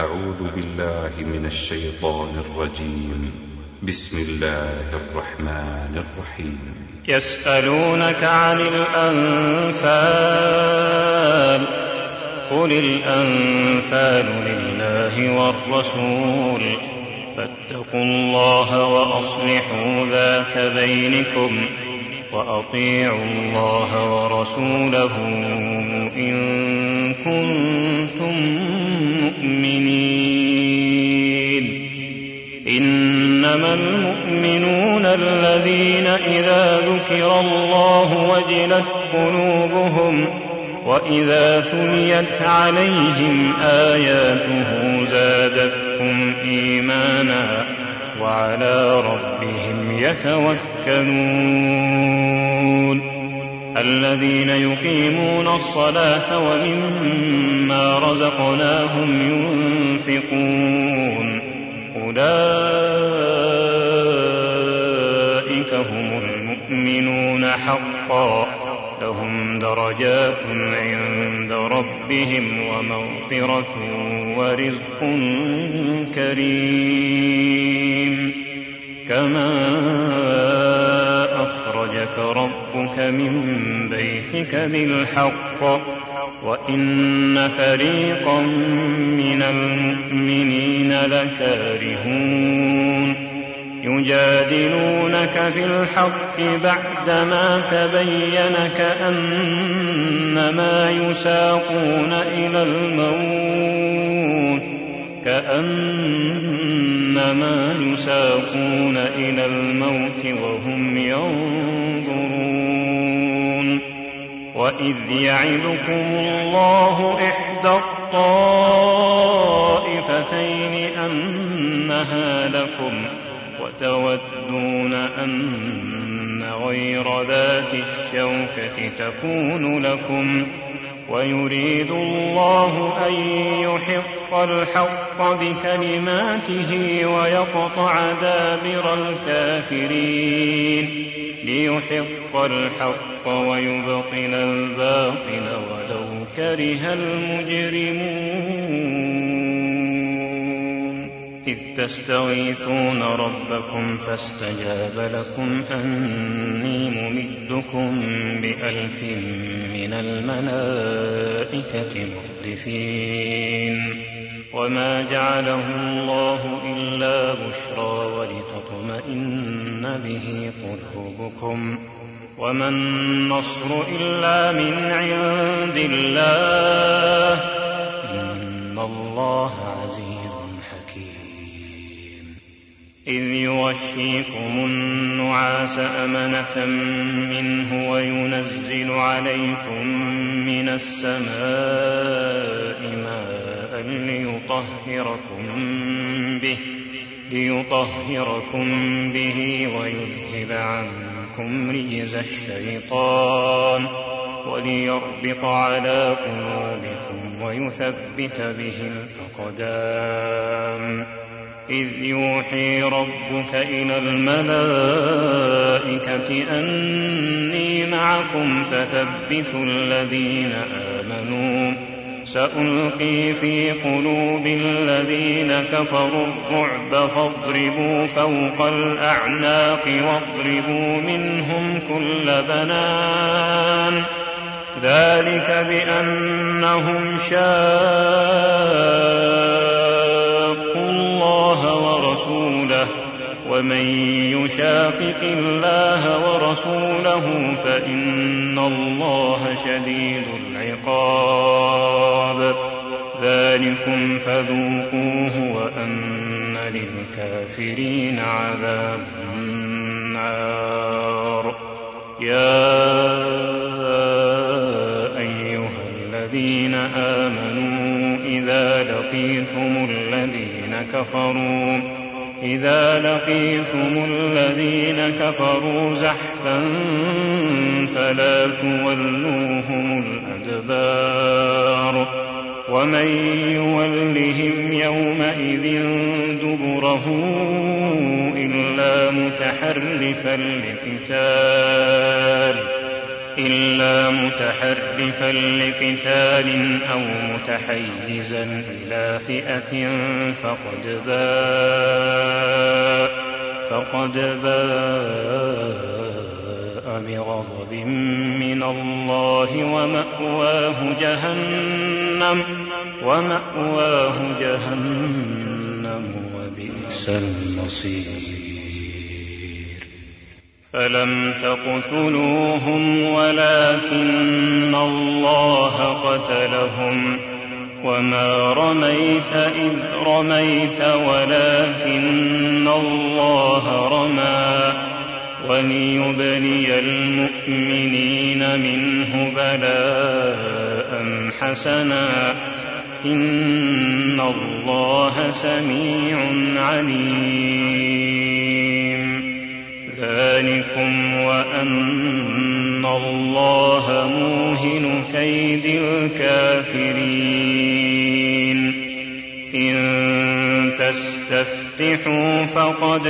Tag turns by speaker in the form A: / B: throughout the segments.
A: أعوذ بالله من الشيطان الرجيم. بسم الله الرحمن الرحيم.
B: يسألونك عن الأنفال قل الأنفال لله والرسول فاتقوا الله وأصلحوا ذات بينكم وأطيعوا الله ورسوله إن كنتم مؤمنين. إنما المؤمنون الذين إذا ذكر الله وجلت قلوبهم وإذا تليت عليهم آياته زادتهم إيمانا وعلى ربهم يتوكلون. الذين يقيمون الصلاة ومما رزقناهم ينفقون أولئك هم المؤمنون حقا لهم درجات عند ربهم ومغفرة ورزق كريم. كما أخرجك ربك من بيتك بالحق وإن فريقا من المؤمنين لكارهون. يجادلونك في الحق بعدما تبين كأنما يساقون إلى الموت وهم ينظرون. وإذ يعدكم الله إحدى الطائفتين أنها لكم وتودون أن غير ذات الشوكة تكون لكم ويريد الله أن يحق الحق بكلماته ويقطع دابر الكافرين ليحق الحق ويبطل الباطل ولو كره المجرمون. إذ تستغيثون ربكم فاستجاب لكم أني ممدكم ب1000 من الملائكة مردفين. وما جعله الله إلا بشرى ولتطمئن به قلوبكم وما النصر إلا من عند الله إن الله عزيز حكيم. إذ يغشيكم النعاس أمنة منه وينزل عليكم من السماء ماء ليطهركم به ويذهب عنكم رجز الشيطان وليربط على قلوبكم ويثبت به الأقدام. إذ يوحي ربك إلى الملائكة أني معكم فثبتوا الذين آمنوا سألقي في قلوب الذين كفروا الرعب فاضربوا فوق الأعناق واضربوا منهم كل بنان. ذلك بأنهم شاقوا الله ورسوله ومن يشاقق الله ورسوله فإن الله شديد العقاب. ذلكم فذوقوه وأن للكافرين عذاب النار. يا أيها الذين آمنوا إذا لقيتم الذين كفروا زحفا فلا تولوهم الأدبار ومن يولهم يومئذ دبره إلا متحرفا إلا متحرفا لقتال أو متحيزا إلى فئة فقد باء بغضب من الله ومأواه جهنم وبئس المصير. فلم تقتلوهم ولكن الله قتلهم وما رميت إذ رميت ولكن الله رمى وليبلي المؤمنين منه بلاء حسنا إن الله سميع عليم. ذلكم وأن الله موهن كيد الكافرين. إن تستفتحوا فقد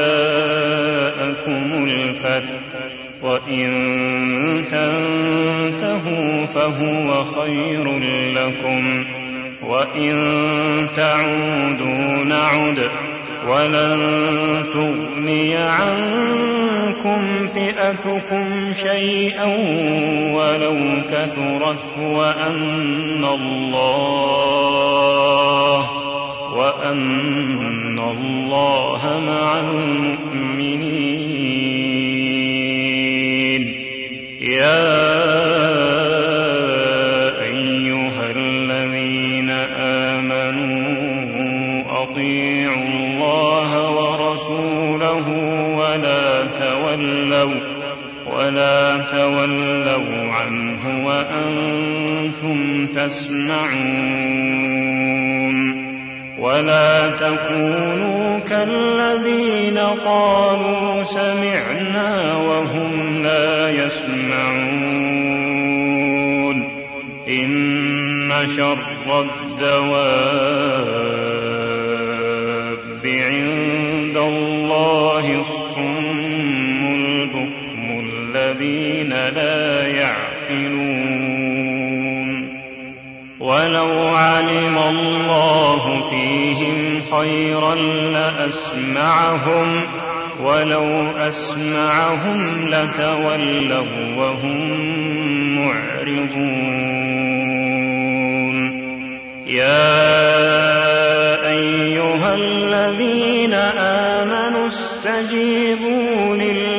B: جاءكم الفتح وإن تنتهوا فهو خير لكم وإن تعودوا نعد ولن تغني عنكم فئتكم شيئا ولو كثرت وأن الله مع المؤمنين. يا أيها الذين آمنوا أطيعوا الله ورسوله ولا تولوا عنه وأنتم تسمعون. ولا تكونوا كالذين قالوا سمعنا وهم لا يسمعون. إن شر الدواب عند الله الصم البكم الذين لا يعقلون. ولو علم الله فيهم خيرا لأسمعهم ولو أسمعهم لتولوا وهم معرضون. يا أيها الذين آمنوا استجيبوا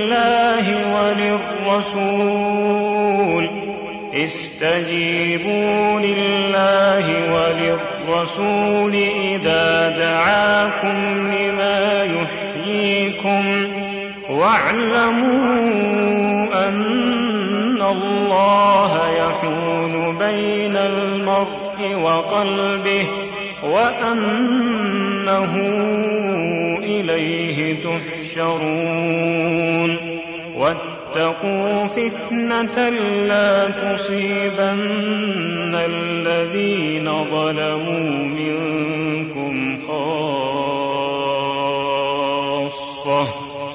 B: لله وللرسول إذا دعاكم لما يحييكم واعلموا أن الله يحول بين المرء وقلبه وأنه إليه تحشرون. واتقوا فتنة لا تصيبن الذين ظلموا منكم خاصة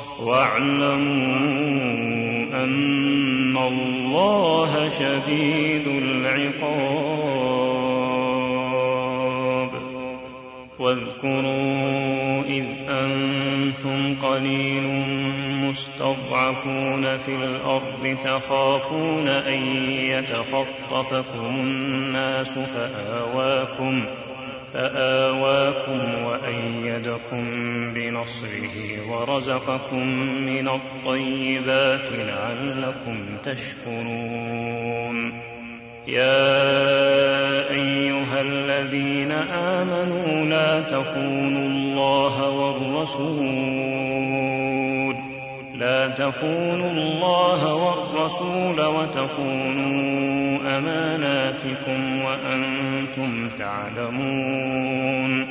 B: واعلموا أن الله شديد العقاب. واذكروا إذ أنتم قليل مستضعفون في الأرض تخافون أن يتخطفكم الناس فآواكم وأيدكم بنصره ورزقكم من الطيبات لعلكم تشكرون. يا أيها الذين آمنوا لا تخونوا الله والرسول وتخونوا أماناتكم وأنتم تعلمون.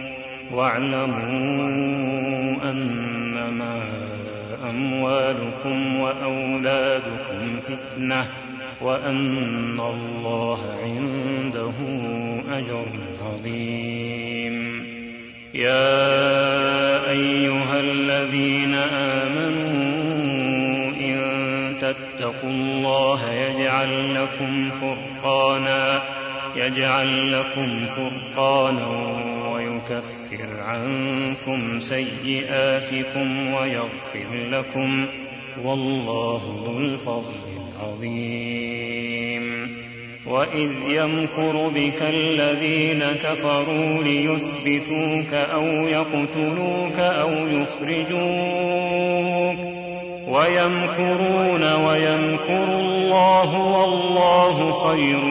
B: واعلموا أنما أموالكم وأولادكم فتنة وأن الله عنده أجر عظيم. يا أيها الذين آمنوا إن تتقوا الله يجعل يجعل لكم فرقانا ويكفر عنكم سيئاتكم ويغفر لكم، والله ذو الفضل العظيم. وإذ يمكر بك الذين كفروا ليثبتوك أو يقتلوك أو يخرجوك، ويمكرون ويمكر الله والله خير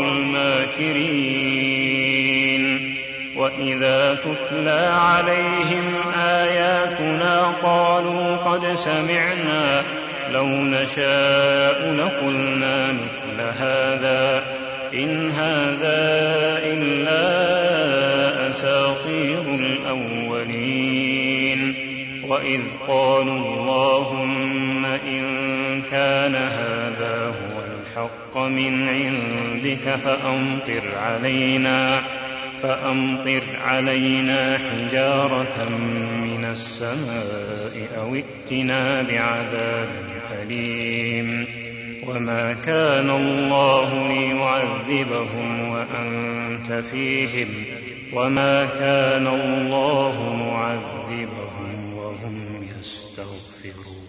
B: الماكرين. وإذا تتلى عليهم آياتنا قالوا قد سمعنا لو نشاء لقلنا مثل هذا إن هذا إلا أساطير الأولين. وإذ قالوا اللهم إن كان هذا هو الحق من عندك فأمطر علينا حجارة من السماء أو ائتنا بعذاب أليم. وما كان الله ليعذبهم وأنت فيهم وما كان الله معذبهم وهم يستغفرون.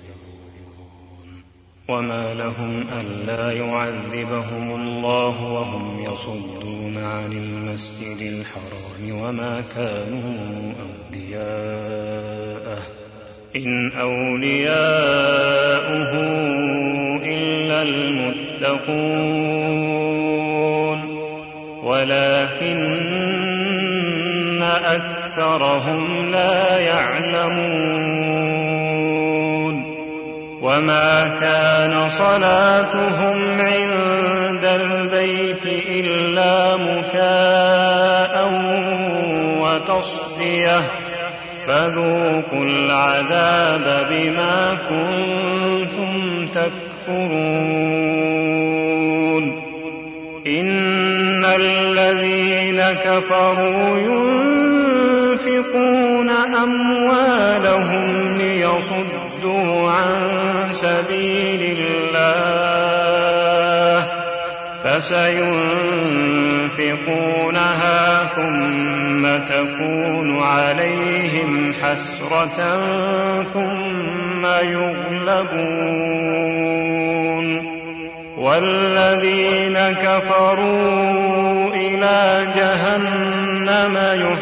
B: وما لهم ألا يعذبهم الله وهم يصدون عن المسجد الحرام وما كانوا أولياءه إن أولياؤه إلا المتقون ولكن أكثرهم لا يعلمون. وما كان صلاتهم عند البيت إلا مكاء وتصدية فذوقوا العذاب بما كنتم تكفرون. إن الذين كفروا ينفقون أموالهم ليصدوا عن سبيل الله فسينفقونها ثم تكون عليهم حسرة ثم يغلبون والذين كفروا إلى جهنم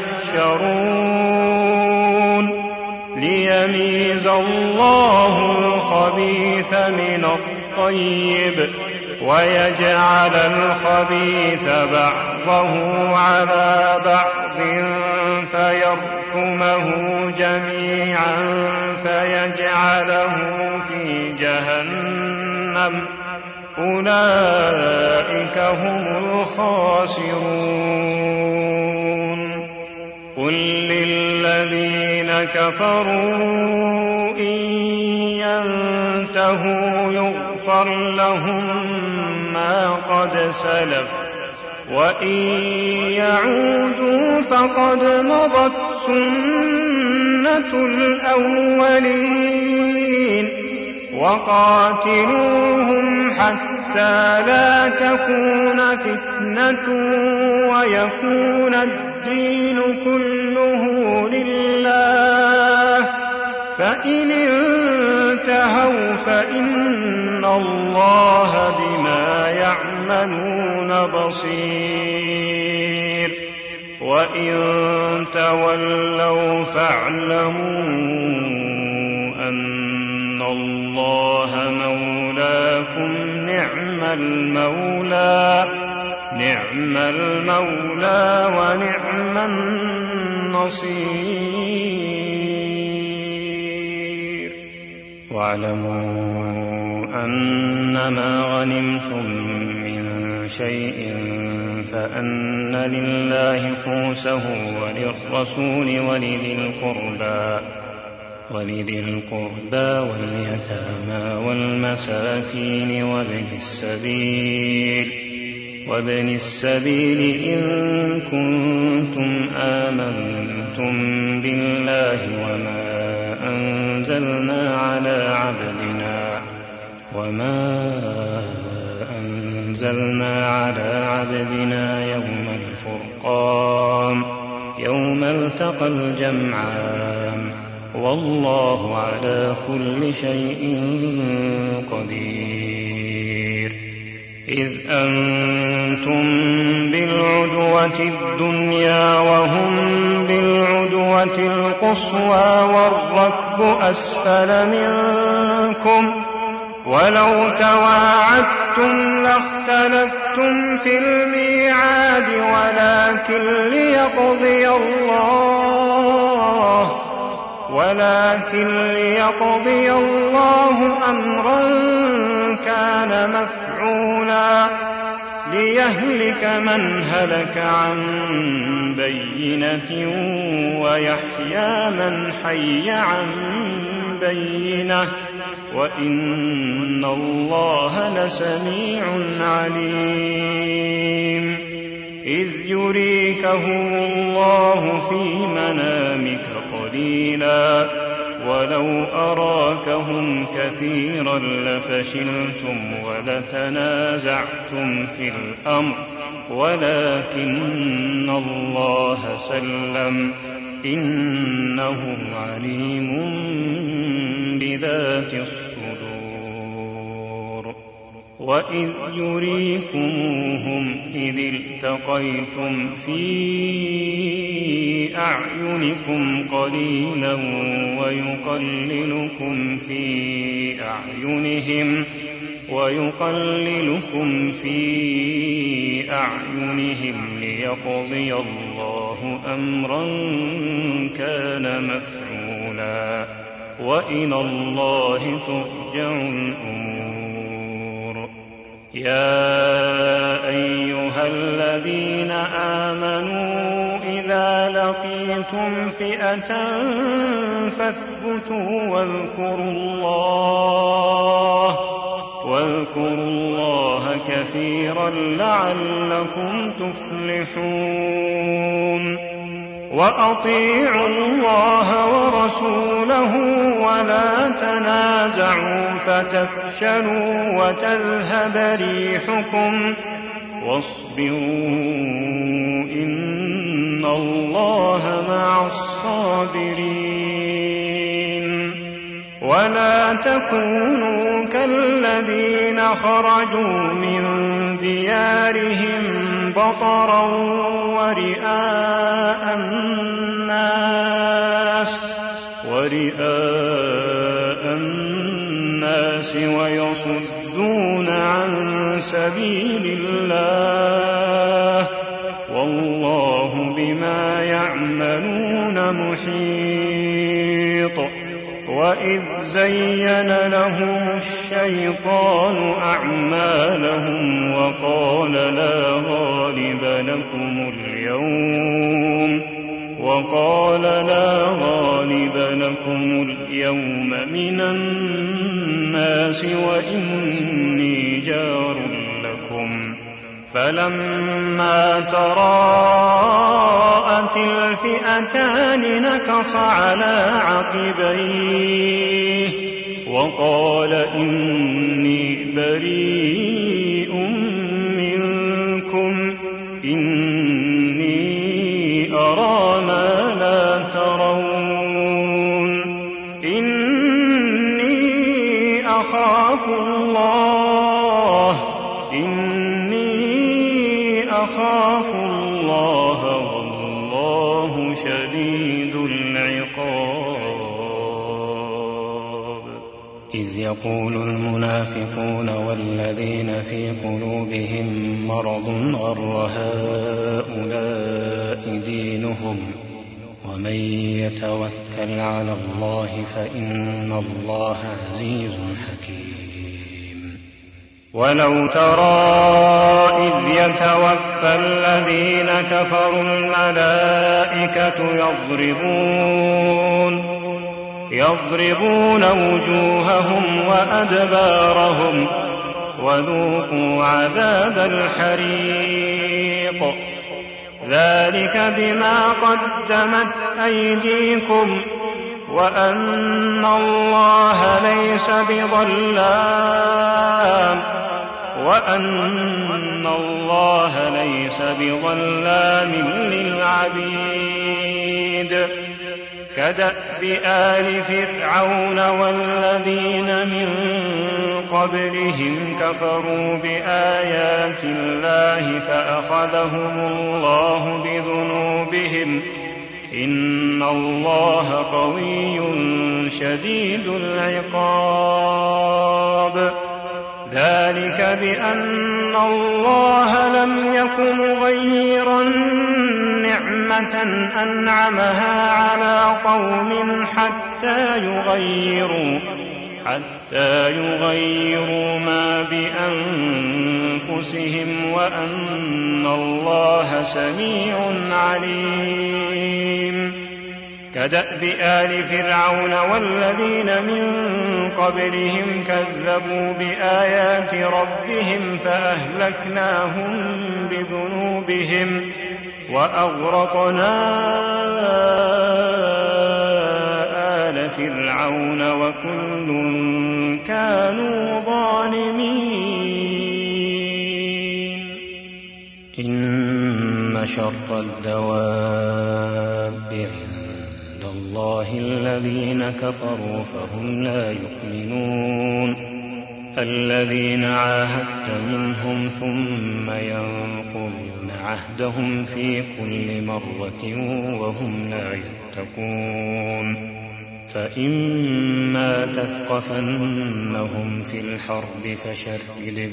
B: يحشرون ليميز الله الخبيث من الطيب ويجعل الخبيث بعضه على بعض فيركمه جميعا فيجعله في جهنم أولئك هم الخاسرون. قل للذين كفروا إن ينتهوا يغفر لهم ما قد سلف وإن يعودوا فقد مضت سنة الأولين. وقاتلوهم حتى لا تكون فتنة ويكون الدين كله لله فإن انتهوا فإن الله بما يعملون بصير. وإن تولوا فاعلموا أن الله مولاكم نعم المولى ونعم النصير. واعلموا أنما غنمتم من شيء فأن لله خمسه وللرسول ولذي القربى واليتامى والمساكين وابن السبيل إن كنتم آمنتم بالله وما أنزلنا
C: أنزلنا على عبدنا يوم الفرقان يوم التقى الجمعان والله على كل شيء قدير. إذ أنتم بالعدوة الدنيا وهم بالعدوة القصوى والركب أسفل منكم ولو تواعدتم لاختلفتم في الميعاد ولكن ليقضي الله أمرا كان مفعولا ليهلك من هلك عن بينة ويحيى من حي عن بينة وإن الله لسميع عليم. إذ يريكهم الله في منامك قليلا ولو أراكهم كثيرا لفشلتم ولتنازعتم في الأمر ولكن الله سلم إنه عليم بذات الصدور. وإذ يريكموهم إذ التقيتم في أعينكم قليلا ويقللكم في أعينهم ليقضي الله أمرا كان مفعولا وإلى الله ترجع الأمور. يا أيها الذين آمنوا إذا لقيتم فئة فاثبتوا واذكروا الله كثيرا لعلكم تفلحون. وأطيعوا الله ورسوله ولا تنازعوا فتفشلوا وتذهب ريحكم واصبروا إن الله مع الصابرين. ولا تكونوا كالذين خرجوا من ديارهم بطرا ورئاء الناس ويصدون عن سبيل الله والله بما يعملون محيط. وإذ زين لهم الشيطان أعمالهم وقال لا غالب لكم اليوم من الناس وإني جار لكم. فلما تراءت الفئتان نكص على عقبيه وقال إني بريء منكم إني أرى ما لا ترون إني أخاف الله والله شديد العقاب. إذ يقول المنافقون والذين في قلوبهم مرض غر هؤلاء دينهم ومن يتوكل على الله فإن الله عزيز حكيم. ولو ترى إذ يتوفى الذين كفروا الملائكة يضربون وجوههم وأدبارهم وذوقوا عذاب الحريق ذلك بما قدمت أيديكم وأن الله ليس بظلام وأن الله ليس بظلام للعبيد كدأب آل فرعون والذين من قبلهم كفروا بآيات الله فأخذهم الله بذنوبهم إن الله قوي شديد العقاب ذلك بأن الله لم يك مغيرا نعمة أنعمها على قوم حتى يغيروا ما بأنفسهم وأن الله سميع عليم كدأب آل فرعون والذين من قبلهم كذبوا بآيات ربهم فأهلكناهم بذنوبهم وأغرقنا آل فرعون وكل كانوا ظالمين إن شر الدواب عند الله الذين كفروا فهم لا يؤمنون الذين عاهدت منهم ثم ينقضون عهدهم في كل مرة وهم لا يتقون فإما تثقفنهم في الحرب فشرد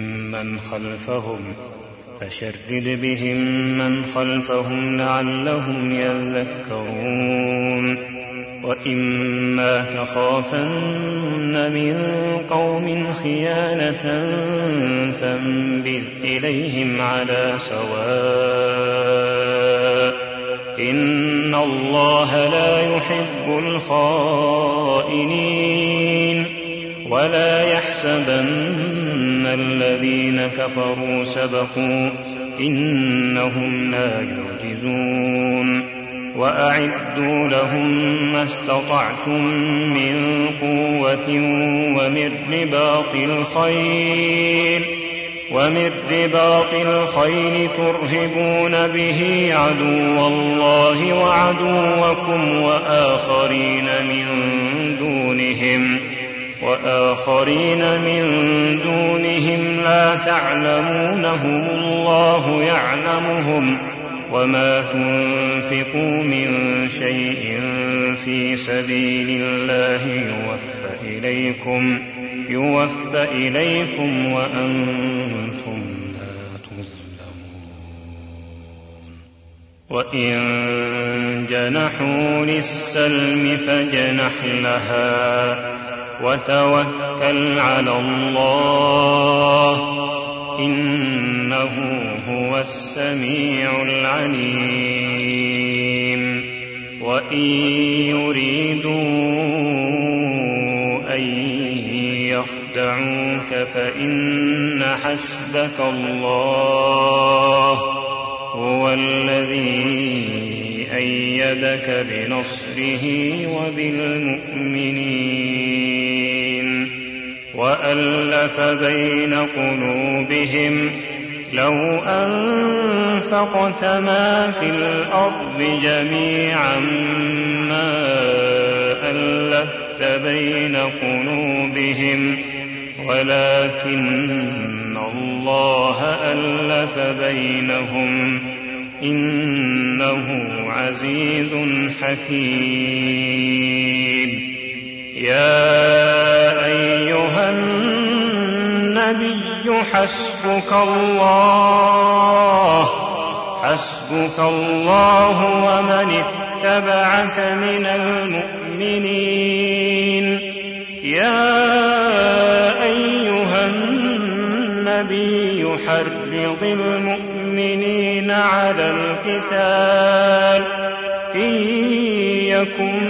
C: بهم من خلفهم لعلهم يذكرون وإما تخافن من قوم خيانة فانبذ إليهم على سواء إن الله لا يحب الخائنين ولا يحسبن الذين كفروا سبقوا إنهم لا يعجزون وأعدوا لهم ما استطعتم من قوة ومن رباط الخيل ترهبون به عدو الله وعدوكم وآخرين من دونهم لا تعلمونهم الله يعلمهم وما تنفقوا من شيء في سبيل الله يوفى إليكم وأنتم لا تظلمون وإن جنحوا للسلم فاجنح لها وتوكل على الله إنه هو السميع العليم وإن يريدوا أن يخدعوك فإن حسبك الله هو الذي أيدك بنصره وبالمؤمنين وألف بين قلوبهم لو أنفقت ما في الأرض جميعا ما ألفت بين قلوبهم ولكن الله ألف بينهم إنه عزيز حكيم يا أيها النبي حسبك الله ومن اتبعك من المؤمنين يا أيها النبي حرض المؤمنين على القتال إن يكن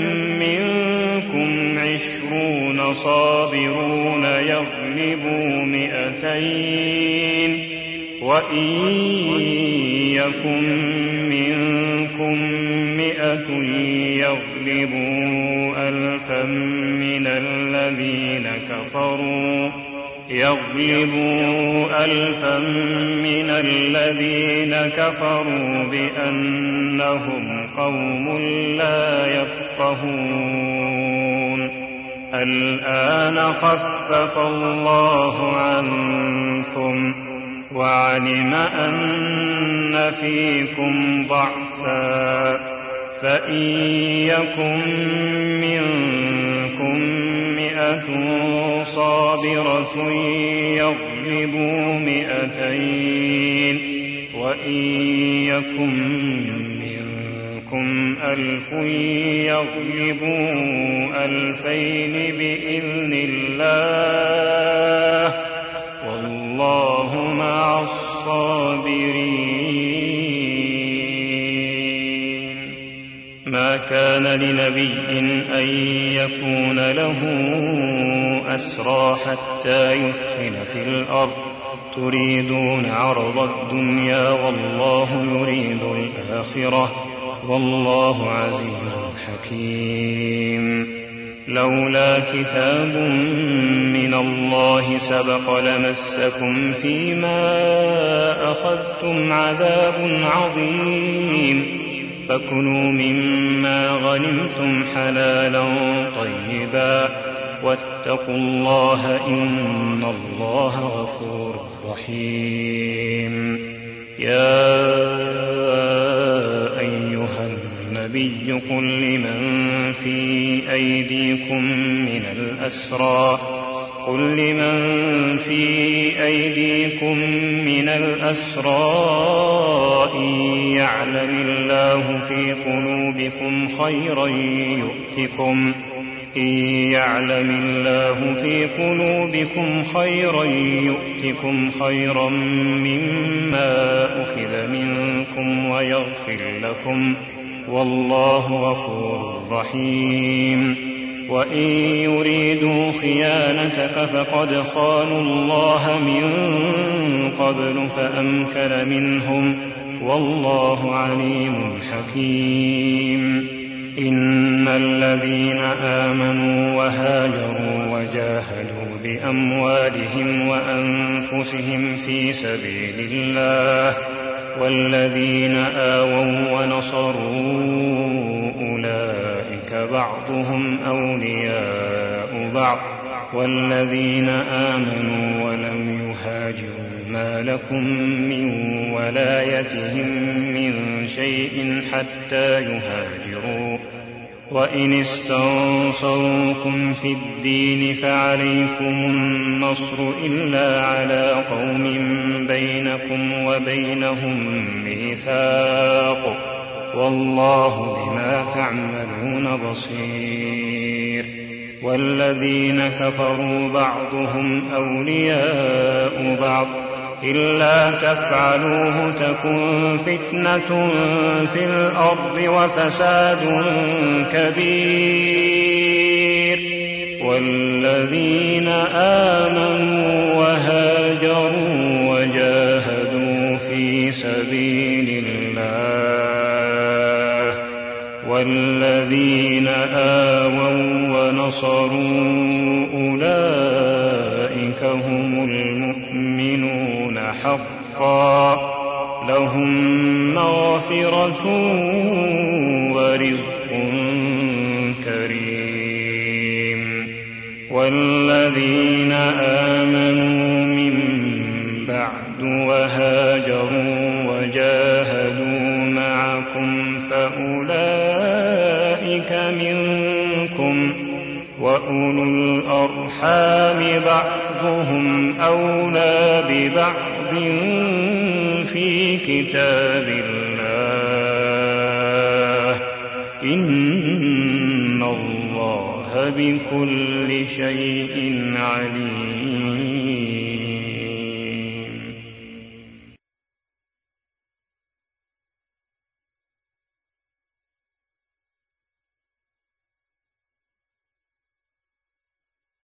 C: منكم 20 صابرون يغلبوا 200 وإن يكن منكم 100 يغلبوا 1000 من الذين كفروا يغلبوا ألفا من الذين كفروا بأنهم قوم لا يفقهون. الآن خفف الله عنكم وعلم أن فيكم ضعفا، فإن يكن منكم 100 صابرة يغلبوا 200، وإن يكن منكم 1000 يغلبوا 2000 بإذن الله، والله مع الصابرين. ما كان لنبي أن يكون له أسرى حتى يثخن في الأرض، تريدون عرض الدنيا والله يريد الآخرة، والله عزيز حكيم. لولا كتاب من الله سبق لمسكم فيما أخذتم عذاب عظيم، فكلوا مما غنمتم حلالا طيبا، واتقوا الله إن الله غفور رحيم. يا أيها النبي قل لمن في أيديكم من الأسرى إن يعلم الله في قلوبكم خيرا يؤتكم خيرا مما أخذ منكم ويغفر لكم، والله غفور رحيم. وإن يريدوا خيانتك فقد خانوا الله من قبل فأمكن منهم، والله عليم حكيم. إن الذين آمنوا وهاجروا وجاهدوا بأموالهم وأنفسهم في سبيل الله، والذين آووا ونصروا أولئك بعضهم أولياء بعض، والذين آمنوا ولم يهاجروا ما لكم من ولايتهم من شيء حتى يهاجروا، وإن استنصروكم في الدين فعليكم النصر إلا على قوم بينكم وبينهم ميثاق، والله بما تعملون بصير. والذين كفروا بعضهم أولياء بعض، إلا تفعلوه تكن فتنة في الأرض وفساد كبير. والذين آمنوا وهاجروا وجاهدوا في سبيل الله، والذين آووا ونصروا أولئك هم المؤمنون حقا، لهم مغفرة ورزق كريم. والذين آمنوا من بعد وهاجروا وجاهدوا معكم فأولئك منكم، وأولو الأرحام بعضهم أولى ببعض في كتاب الله، إن الله بكل شيء عليم.